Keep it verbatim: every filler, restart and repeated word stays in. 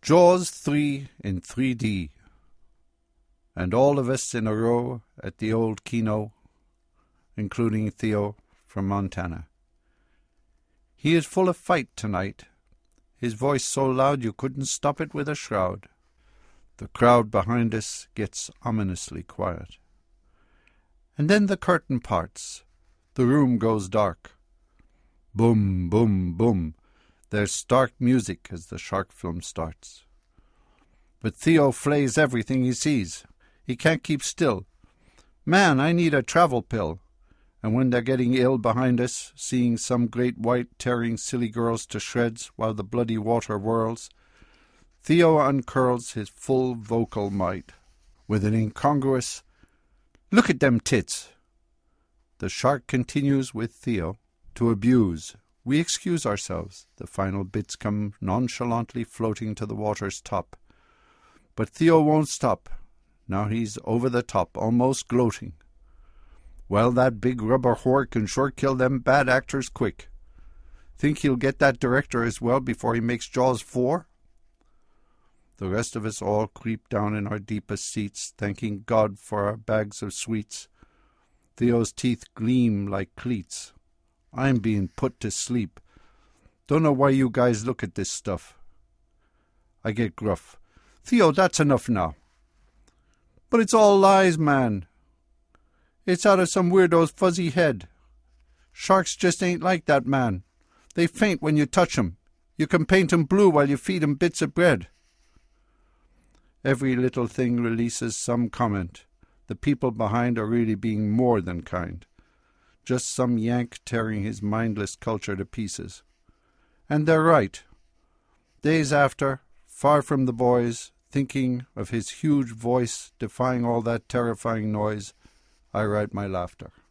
Jaws three in three D, and all of us in a row at the old Kino, including Theo from Montana. He is full of fight tonight, his voice so loud you couldn't stop it with a shroud. The crowd behind us gets ominously quiet. And then the curtain parts, the room goes dark. Boom, boom, boom. There's stark music as the shark film starts. But Theo flays everything he sees. He can't keep still. Man, I need a travel pill. And when they're getting ill behind us, seeing some great white tearing silly girls to shreds while the bloody water whirls, Theo uncurls his full vocal might with an incongruous, "Look at them tits!" The shark continues with Theo to abuse. We excuse ourselves. The final bits come nonchalantly floating to the water's top. But Theo won't stop. Now he's over the top, almost gloating. Well, that big rubber whore can sure kill them bad actors quick. Think he'll get that director as well before he makes Jaws four? The rest of us all creep down in our deepest seats, thanking God for our bags of sweets. Theo's teeth gleam like cleats. I'm being put to sleep. Don't know why you guys look at this stuff. I get gruff. Theo, that's enough now. But it's all lies, man. It's out of some weirdo's fuzzy head. Sharks just ain't like that, man. They faint when you touch 'em. You can paint 'em blue while you feed 'em bits of bread. Every little thing releases some comment. The people behind are really being more than kind. Just some yank tearing his mindless culture to pieces. And they're right. Days after, far from the boys, thinking of his huge voice defying all that terrifying noise, I write my laughter.